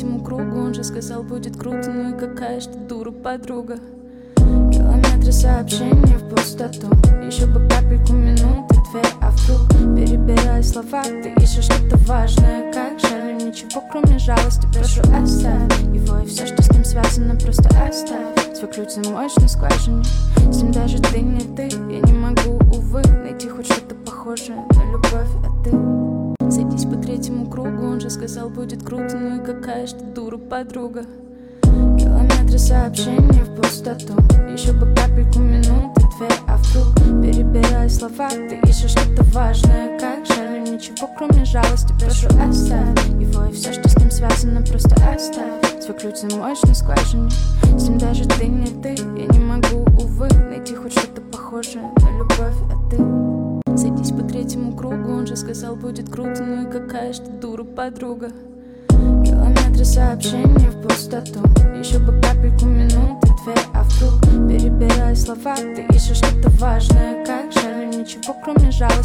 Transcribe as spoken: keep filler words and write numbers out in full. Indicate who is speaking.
Speaker 1: третьему кругу. Он же сказал, будет круто, ну и какая ж ты дура, подруга. Километры сообщений в пустоту, еще бы капельку минуты, две, а вдруг перебирая слова, ты ищешь что-то важное. Как жаль, ничего кроме жалости, прошу оставь его и все, что с ним связано, просто оставь. Свой ключ замочь на скважине, с ним даже ты не ты. Я не могу, увы, найти хоть что-то похожее на любовь, а ты садись по третьему кругу. Он же сказал, будет круто, ну и какая ж ты дура, подруга. Километры сообщений в пустоту, еще бы капельку минуты, две, а вдруг перебирая слова, ты ищешь что-то важное. Как жаль, ничего кроме жалости, прошу оставь его и все, что с ним связано, просто оставь. Свой ключ замочь на скважине, с ним даже ты не ты. Я не могу, увы, найти хоть что-то похожее на любовь, а ты садись по третьему кругу. Он же сказал, будет круто, ну и какая ж ты дура, подруга. Километры сообщений в пустоту, еще бы капельку минуты, две, а вдруг перебирая слова, ты ищешь что-то важное. Как жаль, ничего кроме жалости.